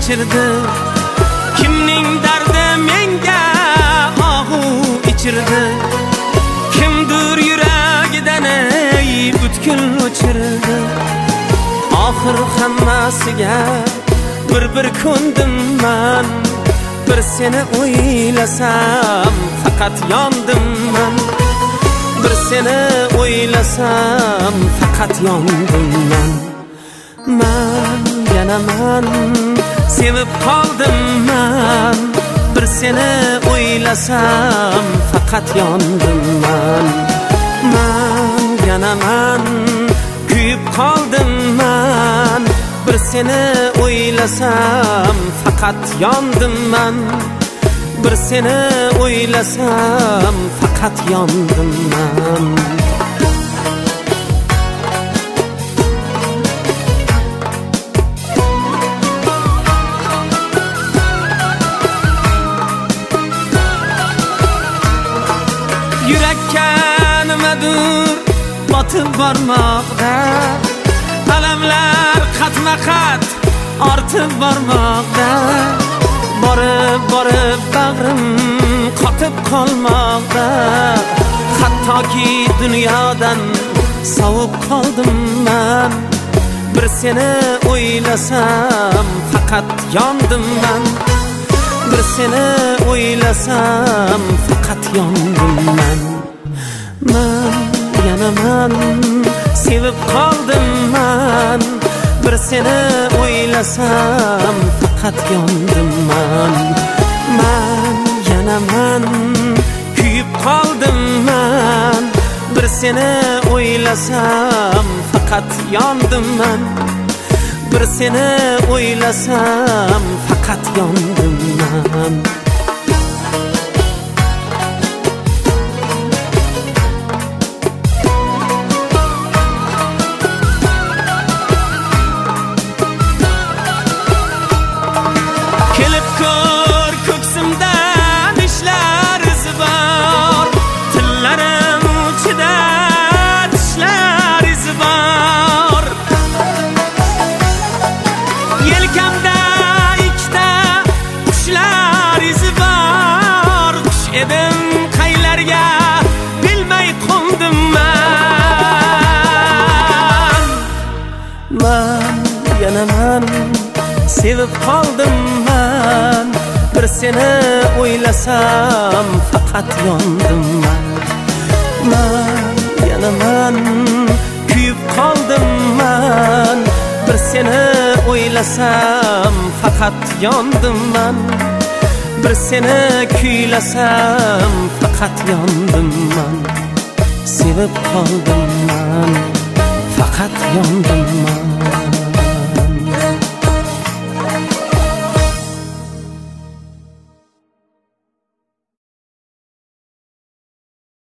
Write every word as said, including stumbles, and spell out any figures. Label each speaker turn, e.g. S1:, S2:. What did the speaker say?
S1: kechirdi. Kimning dardi menga og'u ichirdi. Kimdir yuragidan ey butkul o'chirdi. Oxir hammasiga bir bir ko'ndim men. Bir seni o'ylasam faqat yondim men. Bir seni o'ylasam faqat yondim men. Men yana men sevib qoldim men. Bir seni o'ylasam faqat yondim men. Men yana men kuyib qoldim men. Bir seni o'ylasam faqat yondim men. Bir seni o'ylasam faqat yondim men. Yurakka nimadir botib bormoqda. Alamlar qatma-qat ortib bormoqda. Borib borib bag'rim qotib qolmoqda. Hattoki dunyodan sovib qoldim men. Bir seni o'ylasam faqat yondim men. Bir seni o'ylasam faqat yondim men. Men yana men sevib qoldim men. Bir seni o'ylasam faqat yondim men. Men yana men kuyib qoldim men. Bir seni o'ylasam faqat yondim men. Bir seni o'ylasam faqat yondim men. Kelib ko'r ko'ksimdan ishlar izi bor. Tillarim uchida tishlar izi bor. Yelkamda ikkita qushlar izi bor. Qush edim qaylarga bilmay qo'ndim men. Men yana men sevib qoldim men. Bir seni o'ylasam faqat yondim men. Men yana men kuyib qoldim men. Bir seni o'ylasam faqat yondim men. Bir seni kuylasam faqat yondim men. Sevib qoldim men. Faqat yondim men.